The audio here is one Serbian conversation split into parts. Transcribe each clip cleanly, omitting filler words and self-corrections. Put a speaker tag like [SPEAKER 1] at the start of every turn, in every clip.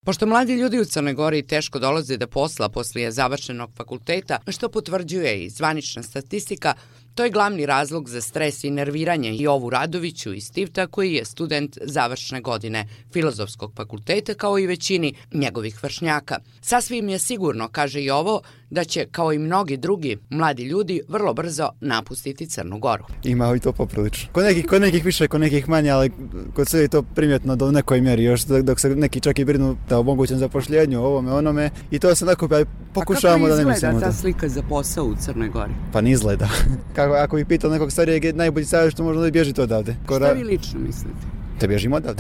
[SPEAKER 1] Pošto mladi ljudi u Crnoj Gori teško dolaze do posla poslije završenog fakulteta, što potvrđuje i zvanična statistika, to je glavni razlog za stres i nerviranje Jovu Radoviću iz Tivta, koji je student završne godine Filozofskog fakulteta, kao i većini njegovih vršnjaka. Sasvim je sigurno, kaže Jovo, da će, kao i mnogi drugi mladi ljudi, vrlo brzo napustiti Crnu Goru.
[SPEAKER 2] Ima i to poprilično. Kod nekih više, kod nekih manje, ali kod sve je to primjetno do nekoj mjeri, još dok se neki čak i brinu da omogućen zapošljenju, ovome, onome, i to se nakupi, pokušavamo da ne mislimo.
[SPEAKER 1] A kako izgleda ta slika za posao u Crnoj Gori?
[SPEAKER 2] Pa ne izgleda. Ako ih pitao nekog starijeg, najbolji savjet što možda bježite odavde.
[SPEAKER 1] Šta vi lično mislite?
[SPEAKER 2] Da bježimo odavde.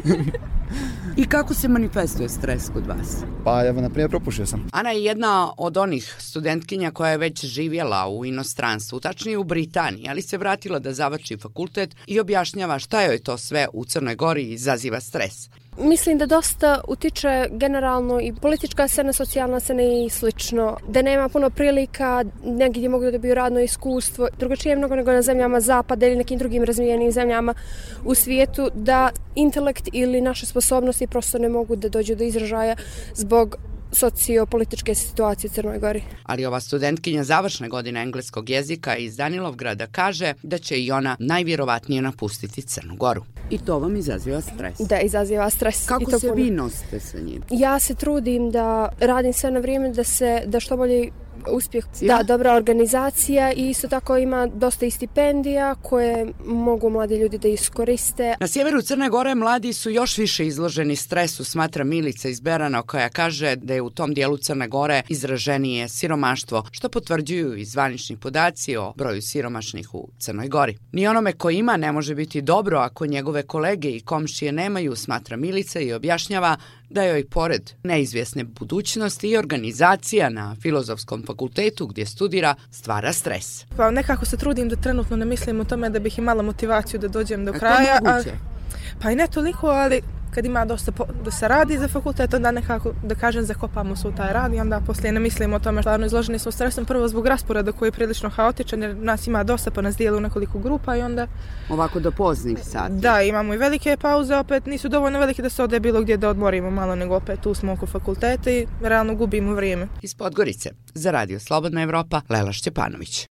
[SPEAKER 1] I kako se manifestuje stres kod vas?
[SPEAKER 2] Pa evo, na primjer, propušio sam.
[SPEAKER 1] Ana je jedna od onih studentkinja koja je već živjela u inostranstvu, tačnije u Britaniji, ali se vratila da završi fakultet i objašnjava šta joj to sve u Crnoj Gori izaziva stres.
[SPEAKER 3] Mislim da dosta utiče generalno i politička scena, socijalna scena i slično. Da nema puno prilika, negdje mogu da dobiju radno iskustvo. Drugačije je mnogo nego na zemljama zapada ili nekim drugim razvijenim zemljama u svijetu, da intelekt ili naše sposobnosti prosto ne mogu da dođu do izražaja zbog sociopolitičke situacije u Crnoj Gori.
[SPEAKER 1] Ali ova studentkinja završne godine engleskog jezika iz Danilovgrada kaže da će i ona najvjerovatnije napustiti Crnu Goru. I to vam izaziva stres?
[SPEAKER 3] Da, izaziva stres.
[SPEAKER 1] Kako se vi nosite sa njim?
[SPEAKER 3] Ja se trudim da radim sve na vrijeme da što bolje uspjeh. Da, dobra organizacija i isto tako ima dosta i stipendija koje mogu mladi ljudi da iskoriste.
[SPEAKER 1] Na sjeveru Crne Gore mladi su još više izloženi stresu, smatra Milica iz Berana, koja kaže da je u tom dijelu Crne Gore izraženije siromaštvo, što potvrđuju i zvanični podaci o broju siromašnih u Crnoj Gori. Ni onome ko ima ne može biti dobro ako njegove kolege i komšije nemaju, smatra Milica i objašnjava da joj pored neizvjesne budućnosti i organizacija na Filozofskom fakultetu gdje studira stvara stres.
[SPEAKER 4] Pa nekako se trudim da trenutno ne mislim o tome da bih imala motivaciju da dođem do kraja. Pa i ne toliko, ali kad ima dosta da se radi za fakultet, onda nekako, da kažem, zakopamo se u taj rad i onda poslije ne mislimo o tome. Stvarno izloženi smo stresom prvo zbog rasporeda koji je prilično haotičan, jer nas ima dosta pa nas dijeli u nekoliko grupa i onda...
[SPEAKER 1] Ovako do poznih sati.
[SPEAKER 4] Da, imamo i velike pauze, opet nisu dovoljno velike da se ode bilo gdje da odmorimo malo, nego opet tu smo oko fakulteta i realno gubimo vrijeme.
[SPEAKER 1] Iz Podgorice, za Radio Slobodna Evropa, Lela Šćepanović.